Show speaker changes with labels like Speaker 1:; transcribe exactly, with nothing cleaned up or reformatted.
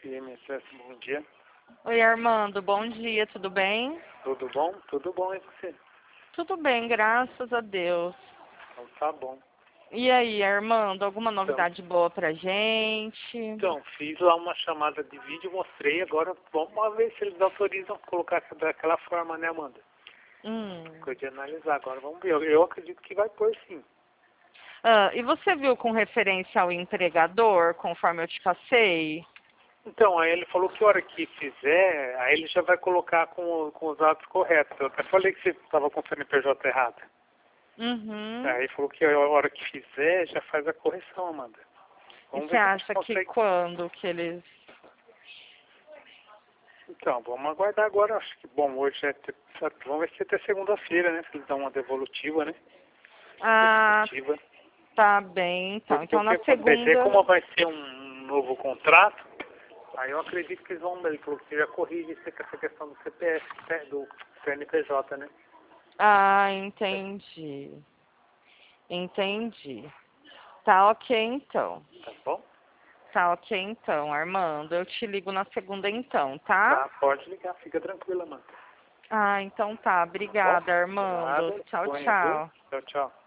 Speaker 1: I M S S, bom dia.
Speaker 2: Oi, Armando, bom dia, tudo bem?
Speaker 1: Tudo bom? Tudo bom, e você?
Speaker 2: Tudo bem, graças a Deus.
Speaker 1: Então tá bom.
Speaker 2: E aí, Armando, alguma
Speaker 1: Então,
Speaker 2: novidade boa pra gente?
Speaker 1: então, fiz lá uma chamada de vídeo, mostrei, agora vamos ver se eles autorizam colocar daquela forma, né, Amanda?
Speaker 2: Hum.
Speaker 1: Ficou de analisar, agora vamos ver. Eu, eu acredito que vai pôr sim.
Speaker 2: Ah, e você viu com referência ao empregador, conforme eu te passei?
Speaker 1: Então, aí ele falou que a hora que fizer, aí ele já vai colocar com, com os dados corretos. Eu até falei que você estava com o C N P J errado.
Speaker 2: Uhum.
Speaker 1: Aí ele falou que a hora que fizer, já faz a correção, Amanda.
Speaker 2: E
Speaker 1: Vamos
Speaker 2: você
Speaker 1: ver se a gente
Speaker 2: acha que
Speaker 1: consegue.
Speaker 2: quando que eles...
Speaker 1: Então, vamos aguardar agora. Acho que, bom, hoje é... ter- Vamos ver se até segunda-feira, né? Se eles dão uma devolutiva, né?
Speaker 2: Ah,
Speaker 1: Definitiva.
Speaker 2: tá bem, então.
Speaker 1: Porque
Speaker 2: Então
Speaker 1: o que
Speaker 2: na
Speaker 1: acontece é como
Speaker 2: segunda...
Speaker 1: vai ser um novo contrato, aí eu acredito que eles vão, ele falou que já corrige essa essa questão do C P F, né, do C N P J, né?
Speaker 2: Ah, entendi. Entendi. Tá ok, então.
Speaker 1: Tá bom?
Speaker 2: Tá ok, então, Armando. Eu te ligo na segunda, então, tá?
Speaker 1: Tá, pode ligar, fica tranquila, mano.
Speaker 2: Ah, então tá.
Speaker 1: Tá bom?
Speaker 2: Obrigada, Armando.
Speaker 1: Nada,
Speaker 2: Tchau,
Speaker 1: disponha, viu?
Speaker 2: tchau.
Speaker 1: Tchau, tchau.